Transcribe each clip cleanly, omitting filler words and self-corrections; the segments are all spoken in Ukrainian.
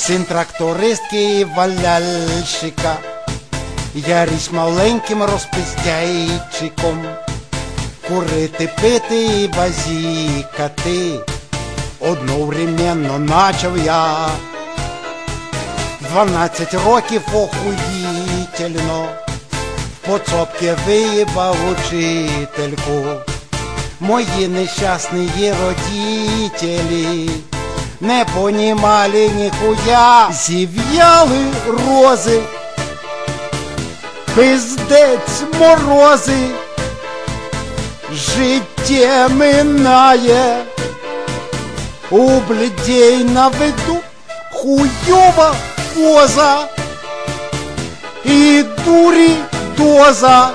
Син трактористки і валяльщика, Ярісь маленьким розпиздяйчиком, курити, пити і базікати одновременно начав я. 12 років охуїтельно в поцопки виїбав учительку. Мої нещасні родителі не понімали ніхуя. Зів'яли рози, пиздець морози, життя минає, у блідей на виду хуйова поза і дурі доза.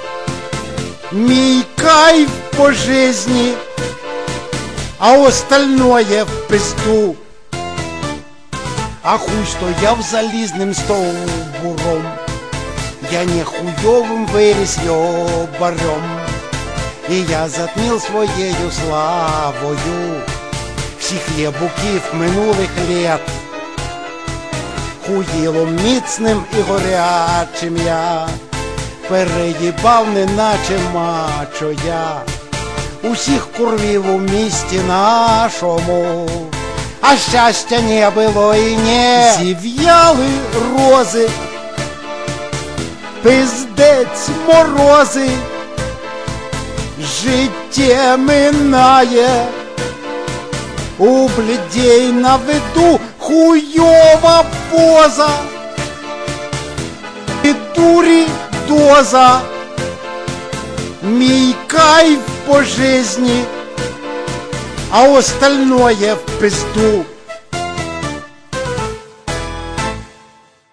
Мій кайф по жизни, а остальное в пизду. А хуй стояв залізним стовбуром, я не хуйовим виріс йобарем, і я затмів своєю славою всіх єбуків минулих лет. Хуїлом міцним і горячим я переїбав, неначе мачо я, усіх курвів у місті нашому, а щастя не було і не. Зів'яли рози, пиздець морози, життя минає, у блідей на виду хуйова поза і дурі доза. Мій кайф по жизни, а остальное в пизду.